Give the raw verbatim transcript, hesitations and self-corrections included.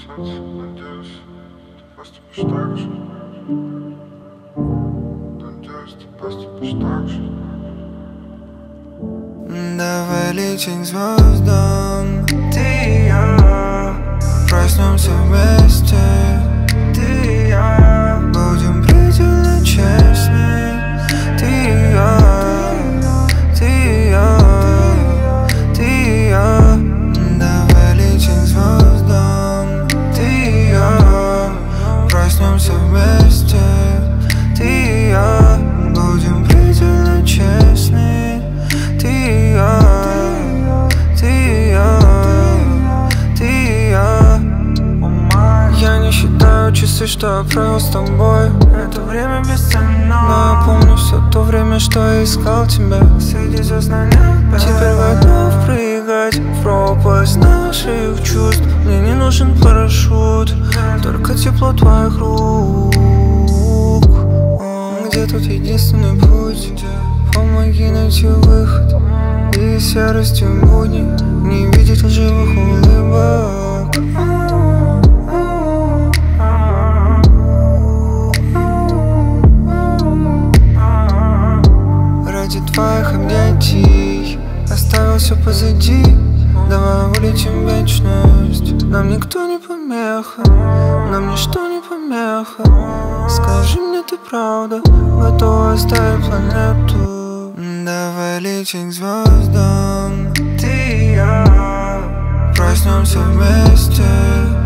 Солнце, надеюсь, ты поступишь так же. Надеюсь, ты поступишь так же. Давай летим к звездам, ты и я. Проснемся вместе, ты и я. Будем предельно честны, ты и я, ты и я, ты и я. Давай летим к звездам, ты и я. Проснемся вместе, ты и я. Будем предельно честны, ты и я, ты и я, ты и я. Я не считаю часы, что я провел с тобой. Это время бесценно, но я помню все то время, что я искал тебя среди звезд на небе. Теперь готов прыгать в пропасть наших чувств. Мне не нужен парашют, только тепло твоих рук. Где тут единственный путь? Помоги найти выход из серости будней, не видеть лживых улыбок. Ради твоих объятий оставил все позади. Давай вылетим в вечность. Нам никто не помеха, нам ничто не помеха. Скажи мне, ты правда готова оставить планету? Давай летим к звездам, ты и я. Проснемся вместе.